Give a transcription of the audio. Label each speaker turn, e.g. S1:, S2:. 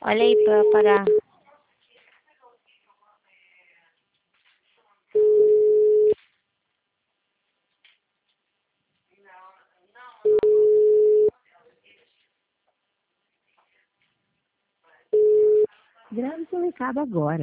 S1: Olha aí pra pagar.
S2: Grave seu recado agora.